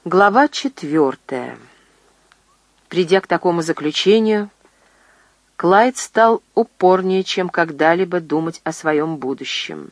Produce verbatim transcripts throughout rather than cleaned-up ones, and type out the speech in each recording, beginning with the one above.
Глава четвертая. Придя к такому заключению, Клайд стал упорнее, чем когда-либо думать о своем будущем.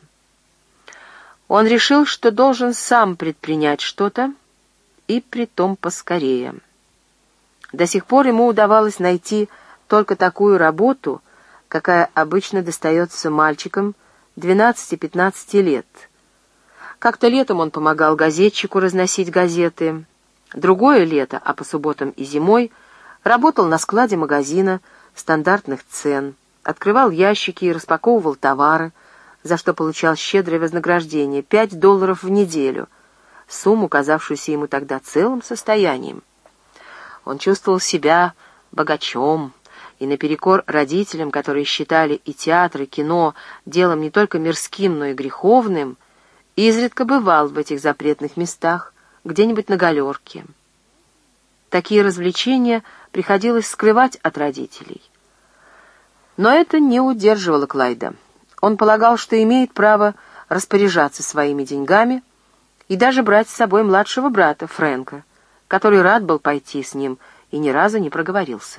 Он решил, что должен сам предпринять что-то, и притом поскорее. До сих пор ему удавалось найти только такую работу, какая обычно достается мальчикам двенадцати-пятнадцати лет. Как-то летом он помогал газетчику разносить газеты, другое лето, а по субботам и зимой, работал на складе магазина стандартных цен, открывал ящики и распаковывал товары, за что получал щедрое вознаграждение — пять долларов в неделю, сумму, казавшуюся ему тогда целым состоянием. Он чувствовал себя богачом, и наперекор родителям, которые считали и театр, и кино делом не только мирским, но и греховным, изредка бывал в этих запретных местах, где-нибудь на галерке. Такие развлечения приходилось скрывать от родителей. Но это не удерживало Клайда. Он полагал, что имеет право распоряжаться своими деньгами и даже брать с собой младшего брата Фрэнка, который рад был пойти с ним и ни разу не проговорился.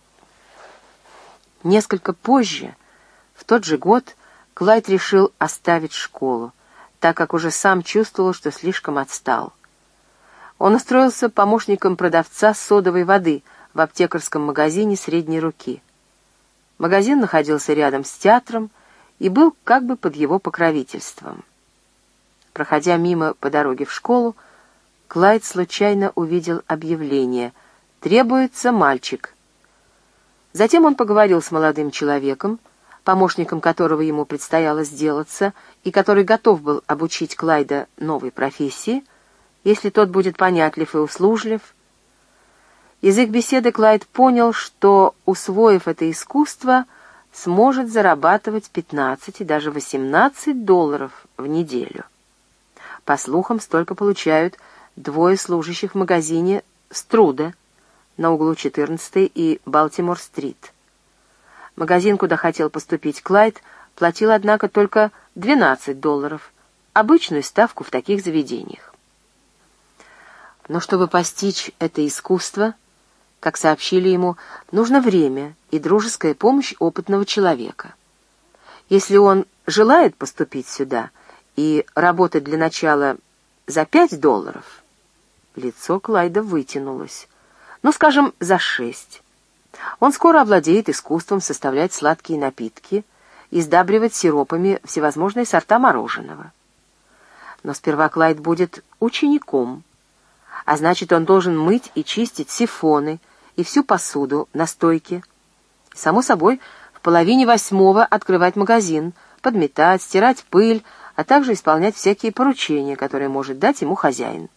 Несколько позже, в тот же год, Клайд решил оставить школу, так как уже сам чувствовал, что слишком отстал. Он устроился помощником продавца содовой воды в аптекарском магазине средней руки. Магазин находился рядом с театром и был как бы под его покровительством. Проходя мимо по дороге в школу, Клайд случайно увидел объявление «Требуется мальчик». Затем он поговорил с молодым человеком, помощником которого ему предстояло сделаться, и который готов был обучить Клайда новой профессии, если тот будет понятлив и услужлив. Из их беседы Клайд понял, что, усвоив это искусство, сможет зарабатывать пятнадцать и даже восемнадцать долларов в неделю. По слухам, столько получают двое служащих в магазине «Струда» на углу четырнадцатой и Балтимор-стрит. Магазин, куда хотел поступить Клайд, платил, однако, только двенадцать долларов, обычную ставку в таких заведениях. Но чтобы постичь это искусство, как сообщили ему, нужно время и дружеская помощь опытного человека. Если он желает поступить сюда и работать для начала за пять долларов, лицо Клайда вытянулось, ну, скажем, за шесть. Он скоро овладеет искусством составлять сладкие напитки и сдабривать сиропами всевозможные сорта мороженого. Но сперва Клайд будет учеником, а значит, он должен мыть и чистить сифоны и всю посуду на стойке. Само собой, в половине восьмого открывать магазин, подметать, стирать пыль, а также исполнять всякие поручения, которые может дать ему хозяин.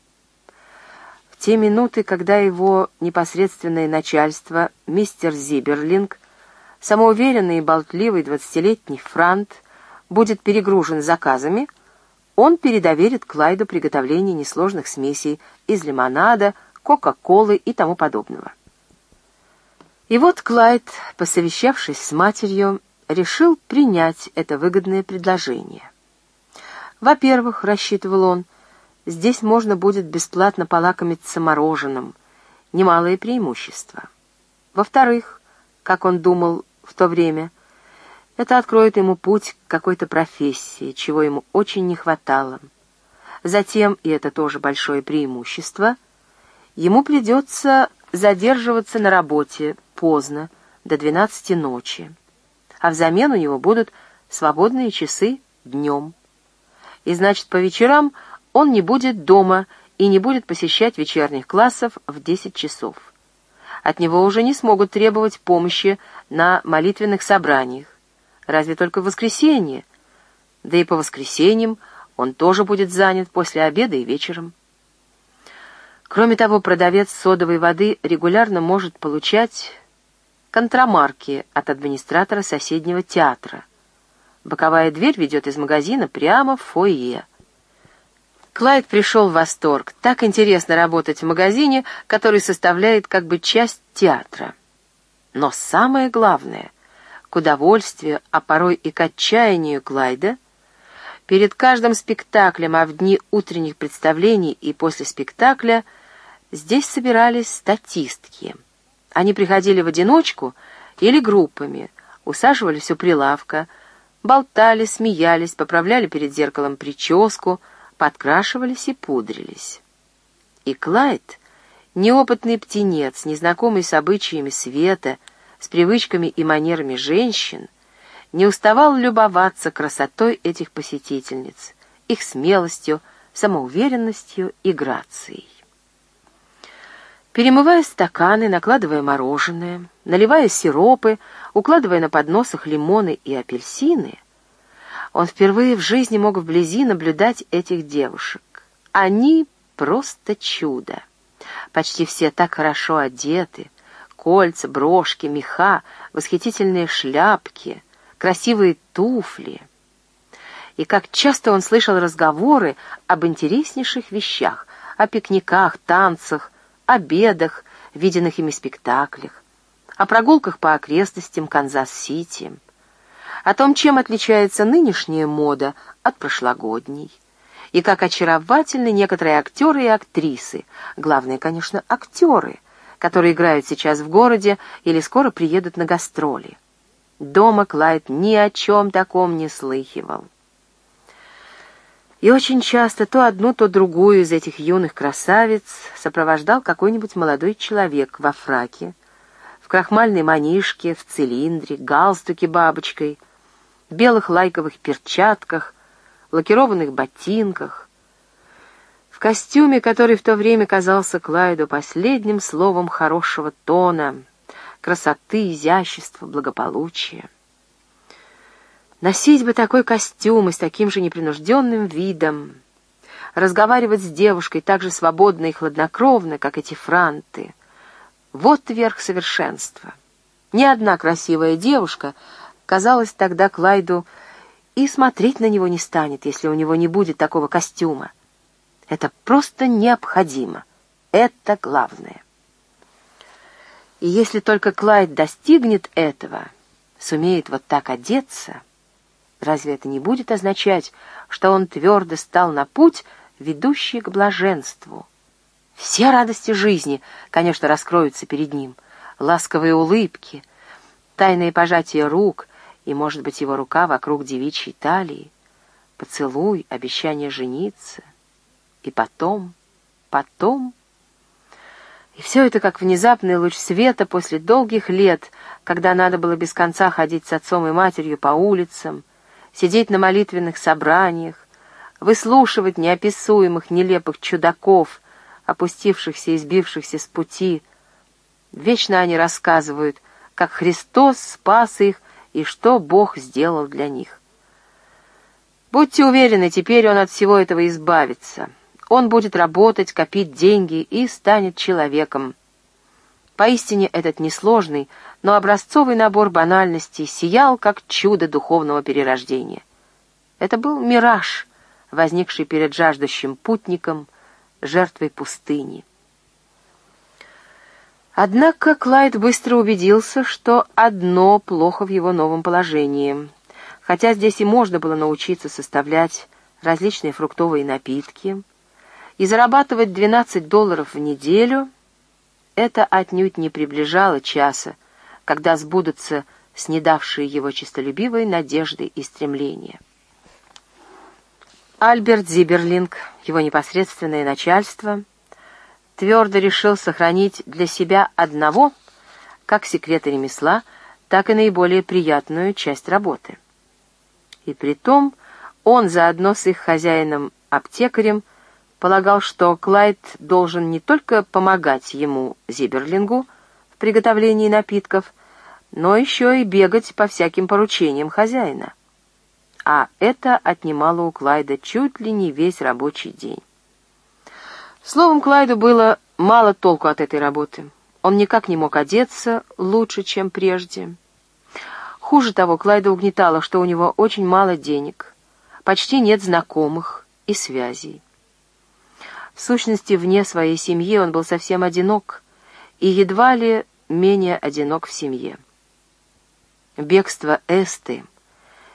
В те минуты, когда его непосредственное начальство, мистер Зиберлинг, самоуверенный и болтливый двадцатилетний франт, будет перегружен заказами, он передоверит Клайду приготовление несложных смесей из лимонада, кока-колы и тому подобного. И вот Клайд, посовещавшись с матерью, решил принять это выгодное предложение. Во-первых, рассчитывал он, здесь можно будет бесплатно полакомиться мороженым, немалое преимущество. Во-вторых, как он думал в то время, это откроет ему путь к какой-то профессии, чего ему очень не хватало. Затем, и это тоже большое преимущество, ему придется задерживаться на работе поздно, до двенадцати ночи, а взамен у него будут свободные часы днем. И значит, по вечерам он не будет дома и не будет посещать вечерних классов в десять часов. От него уже не смогут требовать помощи на молитвенных собраниях, разве только в воскресенье, да и по воскресеньям он тоже будет занят после обеда и вечером. Кроме того, продавец содовой воды регулярно может получать контрамарки от администратора соседнего театра. Боковая дверь ведет из магазина прямо в фойе. Клайд пришел в восторг. Так интересно работать в магазине, который составляет как бы часть театра. Но самое главное, к удовольствию, а порой и к отчаянию Клайда, Перед каждым спектаклем, а в дни утренних представлений и после спектакля здесь собирались статистки. Они приходили в одиночку или группами, усаживались у прилавка, болтали, смеялись, поправляли перед зеркалом прическу, подкрашивались и пудрились. И Клайд, неопытный птенец, незнакомый с обычаями света, с привычками и манерами женщин, не уставал любоваться красотой этих посетительниц, их смелостью, самоуверенностью и грацией. Перемывая стаканы, накладывая мороженое, наливая сиропы, укладывая на подносах лимоны и апельсины, он впервые в жизни мог вблизи наблюдать этих девушек. Они просто чудо. Почти все так хорошо одеты. Кольца, брошки, меха, восхитительные шляпки, красивые туфли. И как часто он слышал разговоры об интереснейших вещах, о пикниках, танцах, обедах, виденных ими спектаклях, о прогулках по окрестностям Канзас-Сити, о том, чем отличается нынешняя мода от прошлогодней, и как очаровательны некоторые актеры и актрисы, главное, конечно, актеры, которые играют сейчас в городе или скоро приедут на гастроли. Дома Клайд ни о чем таком не слыхивал. И очень часто то одну, то другую из этих юных красавиц сопровождал какой-нибудь молодой человек во фраке, в крахмальной манишке, в цилиндре, галстуке бабочкой, в белых лайковых перчатках, лакированных ботинках, в костюме, который в то время казался Клайду последним словом хорошего тона, красоты, изящества, благополучия. Носить бы такой костюм и с таким же непринужденным видом, разговаривать с девушкой так же свободно и хладнокровно, как эти франты. Вот верх совершенства. Ни одна красивая девушка, казалось тогда Клайду, и смотреть на него не станет, если у него не будет такого костюма. Это просто необходимо. Это главное. И если только Клайд достигнет этого, сумеет вот так одеться, разве это не будет означать, что он твердо стал на путь, ведущий к блаженству? Все радости жизни, конечно, раскроются перед ним. Ласковые улыбки, тайные пожатия рук и, может быть, его рука вокруг девичьей талии, поцелуй, обещание жениться. И потом, потом... И все это как внезапный луч света после долгих лет, когда надо было без конца ходить с отцом и матерью по улицам, сидеть на молитвенных собраниях, выслушивать неописуемых нелепых чудаков, опустившихся и сбившихся с пути. Вечно они рассказывают, как Христос спас их и что Бог сделал для них. Будьте уверены, теперь он от всего этого избавится. Он будет работать, копить деньги и станет человеком. Поистине этот несложный, но образцовый набор банальностей сиял, как чудо духовного перерождения. Это был мираж, возникший перед жаждущим путником, жертвой пустыни. Однако Клайд быстро убедился, что одно плохо в его новом положении. Хотя здесь и можно было научиться составлять различные фруктовые напитки и зарабатывать двенадцать долларов в неделю, это отнюдь не приближало часа, когда сбудутся снедавшие его честолюбивые надежды и стремления. Альберт Зиберлинг, его непосредственное начальство, твердо решил сохранить для себя одного, как секреты ремесла, так и наиболее приятную часть работы. И притом он заодно с их хозяином-аптекарем полагал, что Клайд должен не только помогать ему, Зиберлингу, в приготовлении напитков, но еще и бегать по всяким поручениям хозяина. А это отнимало у Клайда чуть ли не весь рабочий день. Словом, Клайду было мало толку от этой работы. Он никак не мог одеться лучше, чем прежде. Хуже того, Клайда угнетало, что у него очень мало денег, почти нет знакомых и связей. В сущности, вне своей семьи он был совсем одинок, и едва ли менее одинок в семье. Бегство Эсты,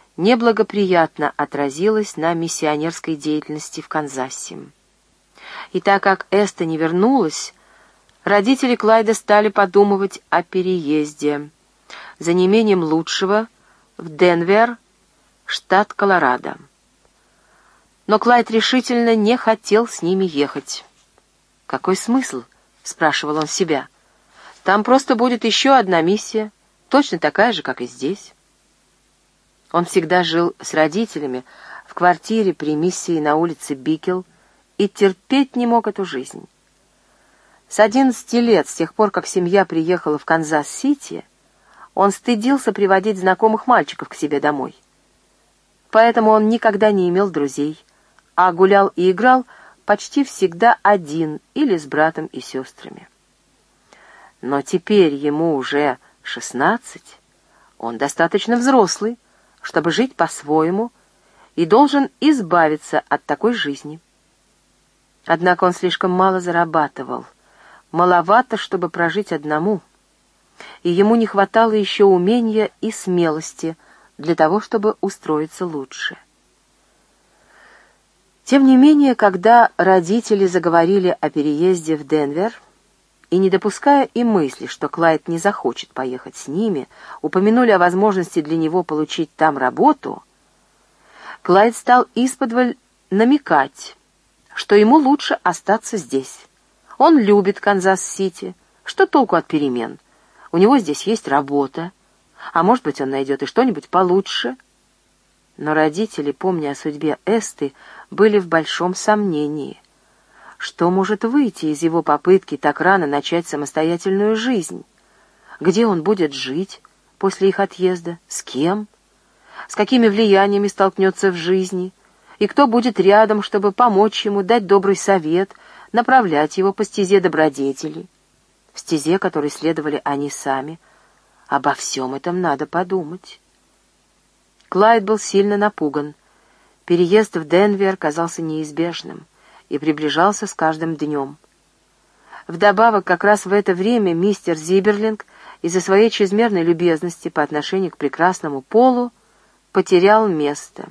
неблагоприятно отразилось на миссионерской деятельности в Канзасе. И так как Эста не вернулась, родители Клайда стали подумывать о переезде, за неимением лучшего, в Денвер, штат Колорадо. Но Клайд решительно не хотел с ними ехать. «Какой смысл?» — спрашивал он себя. «Там просто будет еще одна миссия, точно такая же, как и здесь». Он всегда жил с родителями в квартире при миссии на улице Бикел и терпеть не мог эту жизнь. С одиннадцати лет, с тех пор, как семья приехала в Канзас-Сити, он стыдился приводить знакомых мальчиков к себе домой. Поэтому он никогда не имел друзей, а гулял и играл почти всегда один или с братом и сестрами. Но теперь ему уже шестнадцать, он достаточно взрослый, чтобы жить по-своему, и должен избавиться от такой жизни. Однако он слишком мало зарабатывал, маловато, чтобы прожить одному, и ему не хватало еще умения и смелости для того, чтобы устроиться лучше. Тем не менее, когда родители заговорили о переезде в Денвер, и, не допуская и мысли, что Клайд не захочет поехать с ними, упомянули о возможности для него получить там работу, Клайд стал исподволь намекать, что ему лучше остаться здесь. Он любит Канзас-Сити. Что толку от перемен? У него здесь есть работа, а может быть, он найдет и что-нибудь получше. Но родители, помня о судьбе Эсты, были в большом сомнении. Что может выйти из его попытки так рано начать самостоятельную жизнь? Где он будет жить после их отъезда? С кем? С какими влияниями столкнется в жизни? И кто будет рядом, чтобы помочь ему, дать добрый совет, направлять его по стезе добродетели? В стезе, которой следовали они сами. Обо всем этом надо подумать. Клайд был сильно напуган. Переезд в Денвер казался неизбежным и приближался с каждым днем. Вдобавок, как раз в это время мистер Зиберлинг из-за своей чрезмерной любезности по отношению к прекрасному полу потерял место.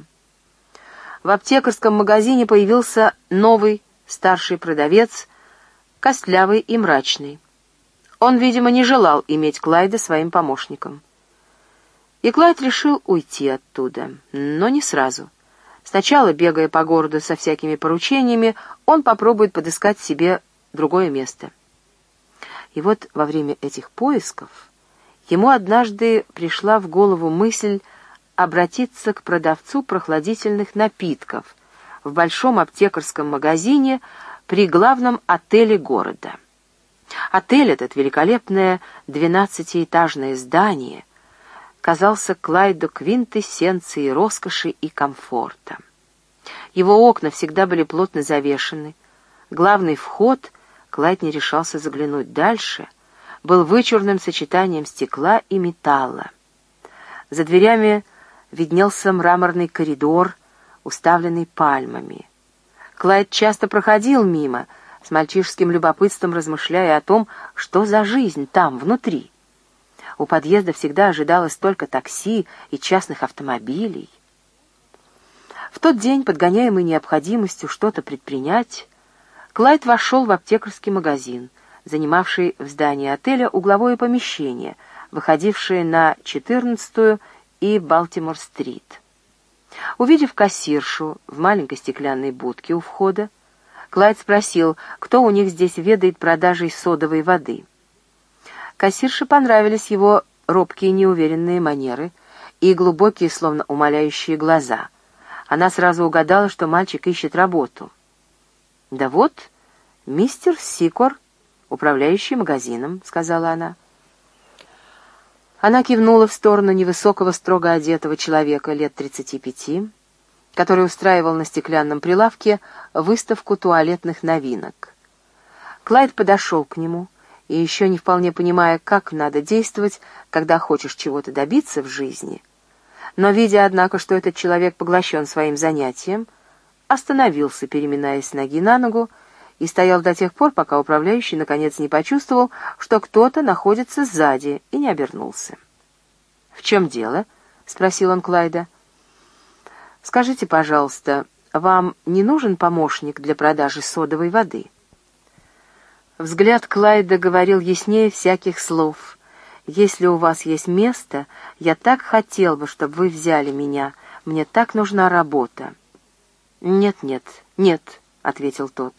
В аптекарском магазине появился новый старший продавец, костлявый и мрачный. Он, видимо, не желал иметь Клайда своим помощником. И Клайд решил уйти оттуда, но не сразу. Сначала, бегая по городу со всякими поручениями, он попробует подыскать себе другое место. И вот во время этих поисков ему однажды пришла в голову мысль обратиться к продавцу прохладительных напитков в большом аптекарском магазине при главном отеле города. Отель этот, великолепное двенадцатиэтажное здание, казался Клайду квинтэссенцией роскоши и комфорта. Его окна всегда были плотно завешены. Главный вход, Клайд не решался заглянуть дальше, был вычурным сочетанием стекла и металла. За дверями виднелся мраморный коридор, уставленный пальмами. Клайд часто проходил мимо, с мальчишеским любопытством размышляя о том, что за жизнь там, внутри. У подъезда всегда ожидалось столько такси и частных автомобилей. В тот день, подгоняемый необходимостью что-то предпринять, Клайд вошел в аптекарский магазин, занимавший в здании отеля угловое помещение, выходившее на четырнадцатую и Балтимор-стрит. Увидев кассиршу в маленькой стеклянной будке у входа, Клайд спросил, кто у них здесь ведает продажей содовой воды. Кассирше понравились его робкие неуверенные манеры и глубокие, словно умоляющие глаза. Она сразу угадала, что мальчик ищет работу. «Да вот, мистер Сикор, управляющий магазином», — сказала она. Она кивнула в сторону невысокого, строго одетого человека лет тридцати пяти, который устраивал на стеклянном прилавке выставку туалетных новинок. Клайд подошел к нему, и еще не вполне понимая, как надо действовать, когда хочешь чего-то добиться в жизни, но, видя, однако, что этот человек поглощен своим занятием, остановился, переминаясь с ноги на ногу, и стоял до тех пор, пока управляющий наконец не почувствовал, что кто-то находится сзади, и не обернулся. «В чем дело?» — спросил он Клайда. «Скажите, пожалуйста, вам не нужен помощник для продажи содовой воды?» Взгляд Клайда говорил яснее всяких слов. «Если у вас есть место, я так хотел бы, чтобы вы взяли меня. Мне так нужна работа». «Нет, нет, нет», — ответил тот.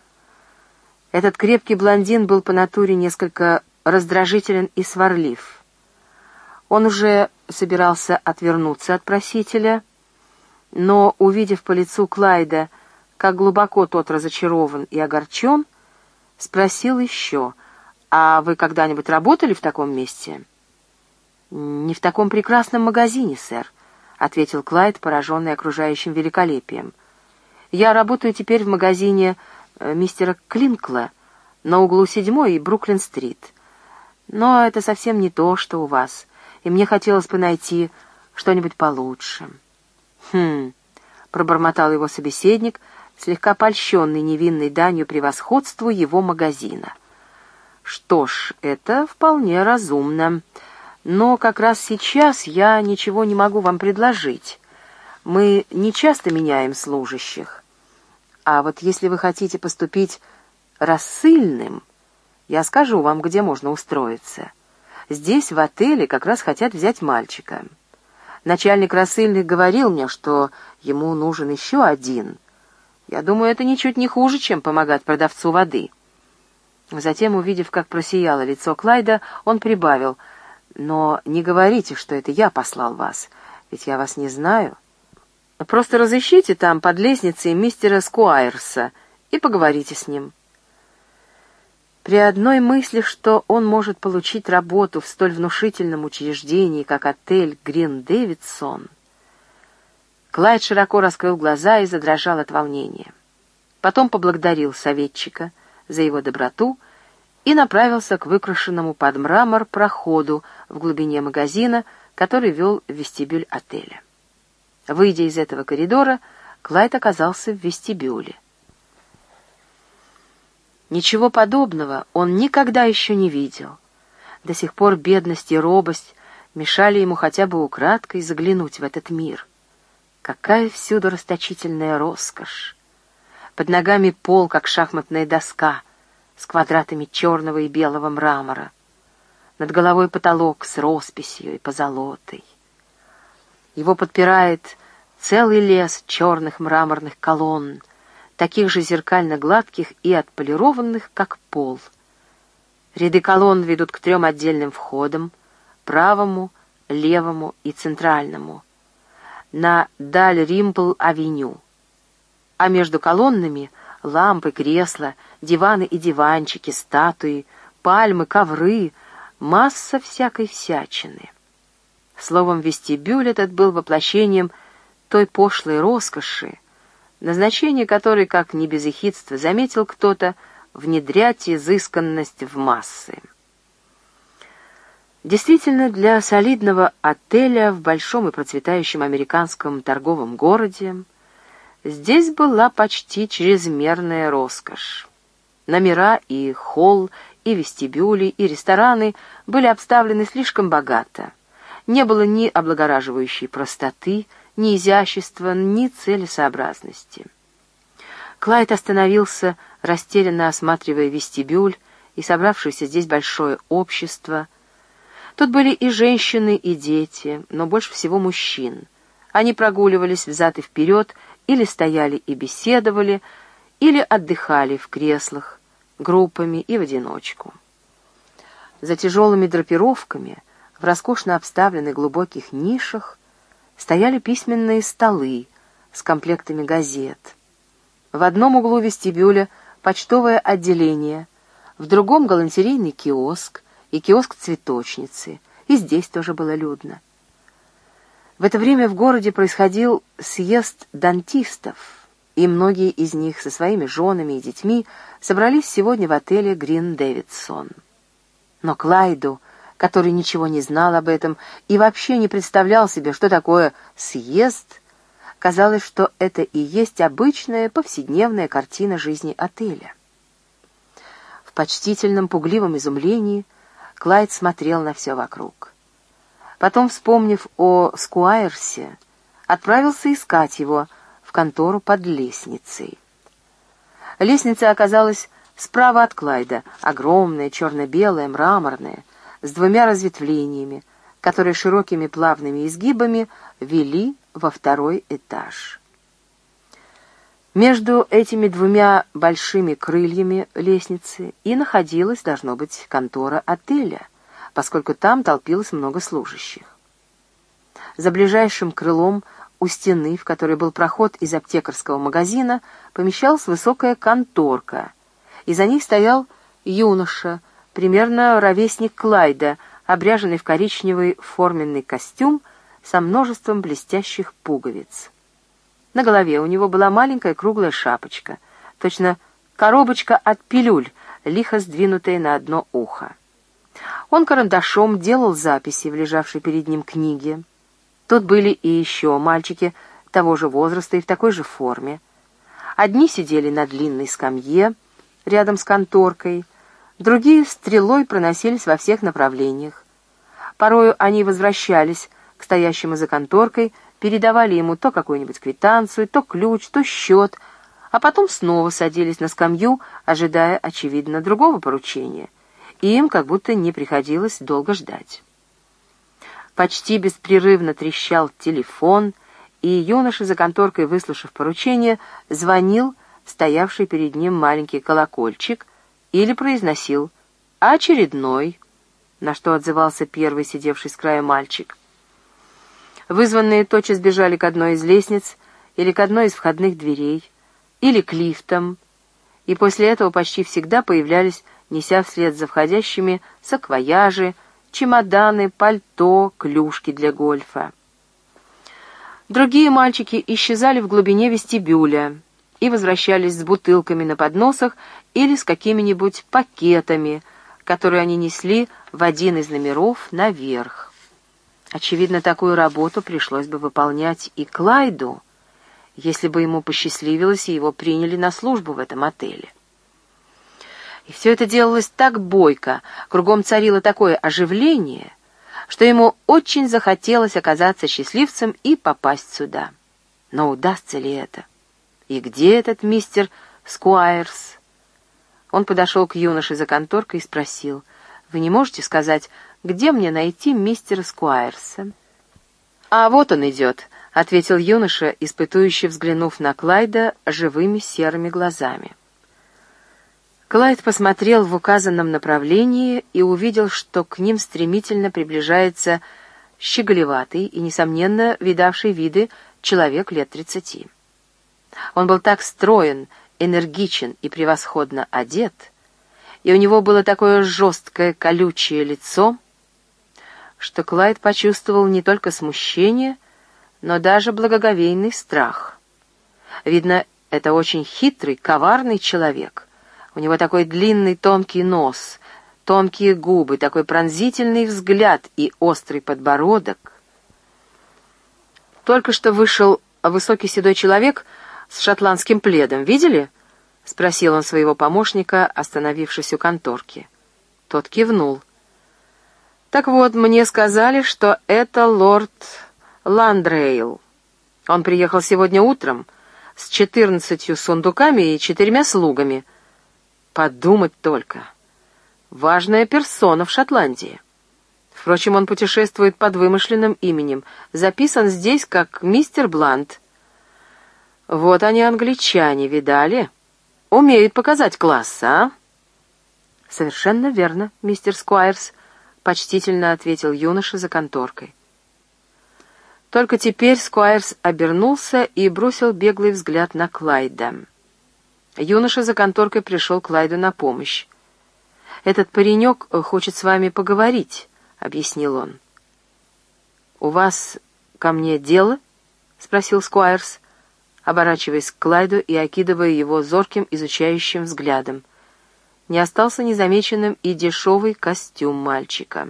Этот крепкий блондин был по натуре несколько раздражителен и сварлив. Он уже собирался отвернуться от просителя, но, увидев по лицу Клайда, как глубоко тот разочарован и огорчен, спросил еще: «А вы когда-нибудь работали в таком месте?» «Не в таком прекрасном магазине, сэр», — ответил Клайд, пораженный окружающим великолепием. «Я работаю теперь в магазине э, мистера Клинкла на углу седьмой и Бруклин-стрит. Но это совсем не то, что у вас, и мне хотелось бы найти что-нибудь получше». «Хм», — пробормотал его собеседник, слегка польщенный невинной данью превосходству его магазина. «Что ж, это вполне разумно. Но как раз сейчас я ничего не могу вам предложить. Мы не часто меняем служащих. А вот если вы хотите поступить рассыльным, я скажу вам, где можно устроиться. Здесь, в отеле, как раз хотят взять мальчика. Начальник рассыльных говорил мне, что ему нужен еще один. Я думаю, это ничуть не хуже, чем помогать продавцу воды». Затем, увидев, как просияло лицо Клайда, он прибавил: «Но не говорите, что это я послал вас, ведь я вас не знаю. Просто разыщите там под лестницей мистера Скуайрса и поговорите с ним». При одной мысли, что он может получить работу в столь внушительном учреждении, как отель «Грин Дэвидсон», Клайд широко раскрыл глаза и задрожал от волнения. Потом поблагодарил советчика за его доброту и направился к выкрашенному под мрамор проходу в глубине магазина, который вел в вестибюль отеля. Выйдя из этого коридора, Клайд оказался в вестибюле. Ничего подобного он никогда еще не видел. До сих пор бедность и робость мешали ему хотя бы украдкой заглянуть в этот мир. Какая всюду расточительная роскошь! Под ногами пол, как шахматная доска, с квадратами черного и белого мрамора. Над головой потолок с росписью и позолотой. Его подпирает целый лес черных мраморных колонн, таких же зеркально-гладких и отполированных, как пол. Ряды колонн ведут к трем отдельным входам — правому, левому и центральному — на Даль-Римпл-авеню. А между колоннами — лампы, кресла, диваны и диванчики, статуи, пальмы, ковры, масса всякой всячины. Словом, вестибюль этот был воплощением той пошлой роскоши, назначение которой, как не без ехидства заметил кто-то, внедрять изысканность в массы. Действительно, для солидного отеля в большом и процветающем американском торговом городе здесь была почти чрезмерная роскошь. Номера и холл, и вестибюли, и рестораны были обставлены слишком богато. Не было ни облагораживающей простоты, ни изящества, ни целесообразности. Клайд остановился, растерянно осматривая вестибюль и собравшееся здесь большое общество. Тут были и женщины, и дети, но больше всего мужчин. Они прогуливались взад и вперед, или стояли и беседовали, или отдыхали в креслах, группами и в одиночку. За тяжелыми драпировками, в роскошно обставленных глубоких нишах, стояли письменные столы с комплектами газет. В одном углу вестибюля почтовое отделение, в другом галантерейный киоск и киоск цветочницы, и здесь тоже было людно. В это время в городе происходил съезд дантистов, и многие из них со своими женами и детьми собрались сегодня в отеле «Грин Дэвидсон». Но Клайду, который ничего не знал об этом и вообще не представлял себе, что такое съезд, казалось, что это и есть обычная повседневная картина жизни отеля. В почтительном, пугливом изумлении Клайд смотрел на все вокруг. Потом, вспомнив о Скуайрсе, отправился искать его в контору под лестницей. Лестница оказалась справа от Клайда, огромная, черно-белая, мраморная, с двумя разветвлениями, которые широкими плавными изгибами вели во второй этаж. Между этими двумя большими крыльями лестницы и находилась, должно быть, контора отеля, поскольку там толпилось много служащих. За ближайшим крылом у стены, в которой был проход из аптекарского магазина, помещалась высокая конторка, и за ней стоял юноша, примерно ровесник Клайда, обряженный в коричневый форменный костюм со множеством блестящих пуговиц. На голове у него была маленькая круглая шапочка, точно коробочка от пилюль, лихо сдвинутая на одно ухо. Он карандашом делал записи в лежавшей перед ним книге. Тут были и еще мальчики того же возраста и в такой же форме. Одни сидели на длинной скамье рядом с конторкой, другие стрелой проносились во всех направлениях. Порою они возвращались к стоящему за конторкой, передавали ему то какую-нибудь квитанцию, то ключ, то счет, а потом снова садились на скамью, ожидая, очевидно, другого поручения, и им как будто не приходилось долго ждать. Почти беспрерывно трещал телефон, и юноша за конторкой, выслушав поручение, звонил в стоявший перед ним маленький колокольчик или произносил «очередной», на что отзывался первый сидевший с края мальчик. Вызванные тотчас бежали к одной из лестниц или к одной из входных дверей, или к лифтам, и после этого почти всегда появлялись, неся вслед за входящими саквояжи, чемоданы, пальто, клюшки для гольфа. Другие мальчики исчезали в глубине вестибюля и возвращались с бутылками на подносах или с какими-нибудь пакетами, которые они несли в один из номеров наверх. Очевидно, такую работу пришлось бы выполнять и Клайду, если бы ему посчастливилось и его приняли на службу в этом отеле. И все это делалось так бойко, кругом царило такое оживление, что ему очень захотелось оказаться счастливцем и попасть сюда. Но удастся ли это? И где этот мистер Скуайрс? Он подошел к юноше за конторкой и спросил: «Вы не можете сказать, где мне найти мистера Скуайрса?» «А вот он идет», — ответил юноша, испытующе взглянув на Клайда живыми серыми глазами. Клайд посмотрел в указанном направлении и увидел, что к ним стремительно приближается щеголеватый и, несомненно, видавший виды человек лет тридцати. Он был так строен, энергичен и превосходно одет, и у него было такое жесткое, колючее лицо, что Клайд почувствовал не только смущение, но даже благоговейный страх. Видно, это очень хитрый, коварный человек. У него такой длинный тонкий нос, тонкие губы, такой пронзительный взгляд и острый подбородок. Только что вышел высокий седой человек с шотландским пледом. Видели? — спросил он своего помощника, остановившись у конторки. Тот кивнул. «Так вот, мне сказали, что это лорд Ландрейл. Он приехал сегодня утром с четырнадцатью сундуками и четырьмя слугами. Подумать только. Важная персона в Шотландии. Впрочем, он путешествует под вымышленным именем, записан здесь как мистер Блант. Вот они, англичане, видали? Умеют показать класс, а?» «Совершенно верно, мистер Скуайрс», — почтительно ответил юноша за конторкой. Только теперь Скуайрс обернулся и бросил беглый взгляд на Клайда. Юноша за конторкой пришел Клайду на помощь. «Этот паренек хочет с вами поговорить», — объяснил он. «У вас ко мне дело?» — спросил Скуайрс, оборачиваясь к Клайду и окидывая его зорким, изучающим взглядом. Не остался незамеченным и дешевый костюм мальчика.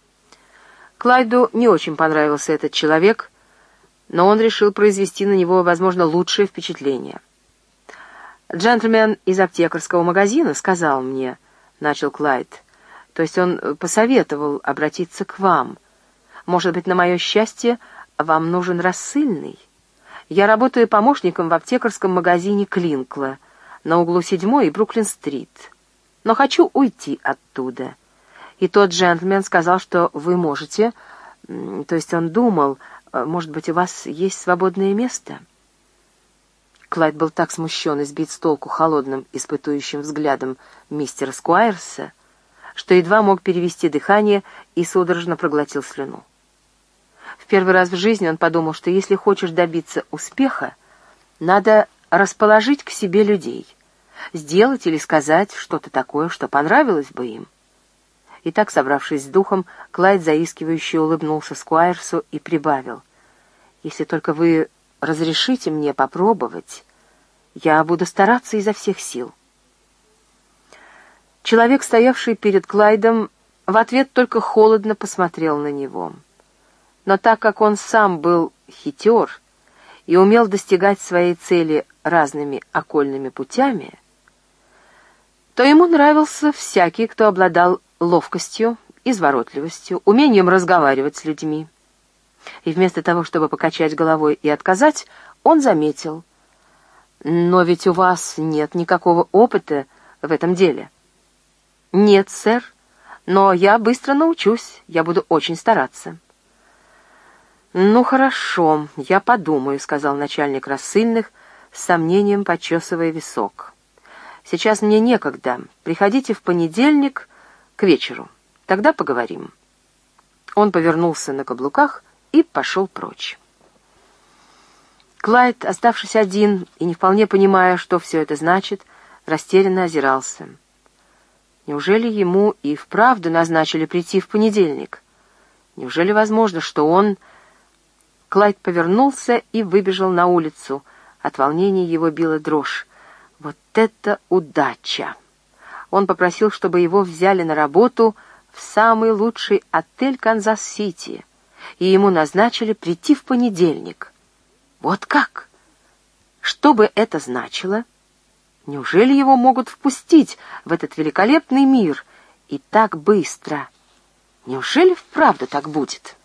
Клайду не очень понравился этот человек, но он решил произвести на него, возможно, лучшее впечатление. «Джентльмен из аптекарского магазина сказал мне», — начал Клайд, — «то есть он посоветовал обратиться к вам. Может быть, на мое счастье, вам нужен рассыльный?» Я работаю помощником в аптекарском магазине Клинкла на углу седьмой и Бруклин-стрит. Но хочу уйти оттуда. И тот джентльмен сказал, что вы можете... То есть он думал, может быть, у вас есть свободное место?» Клайд был так смущен и сбит с толку холодным, испытующим взглядом мистера Скуайрса, что едва мог перевести дыхание и судорожно проглотил слюну. В первый раз в жизни он подумал, что если хочешь добиться успеха, надо расположить к себе людей, сделать или сказать что-то такое, что понравилось бы им. И так, собравшись с духом, Клайд заискивающе улыбнулся Скуайрсу и прибавил: «Если только вы разрешите мне попробовать, я буду стараться изо всех сил». Человек, стоявший перед Клайдом, в ответ только холодно посмотрел на него. Но так как он сам был хитер и умел достигать своей цели разными окольными путями, то ему нравился всякий, кто обладал ловкостью, изворотливостью, умением разговаривать с людьми. И вместо того, чтобы покачать головой и отказать, он заметил: «Но ведь у вас нет никакого опыта в этом деле». «Нет, сэр, но я быстро научусь, я буду очень стараться». «Ну, хорошо, я подумаю», — сказал начальник рассыльных, с сомнением почесывая висок. «Сейчас мне некогда. Приходите в понедельник к вечеру. Тогда поговорим». Он повернулся на каблуках и пошел прочь. Клайд, оставшись один и не вполне понимая, что все это значит, растерянно озирался. Неужели ему и вправду назначили прийти в понедельник? Неужели возможно, что он... Клайд повернулся и выбежал на улицу. От волнения его била дрожь. Вот это удача! Он попросил, чтобы его взяли на работу в самый лучший отель Канзас-Сити, и ему назначили прийти в понедельник. Вот как? Что бы это значило? Неужели его могут впустить в этот великолепный мир и так быстро? Неужели вправду так будет?»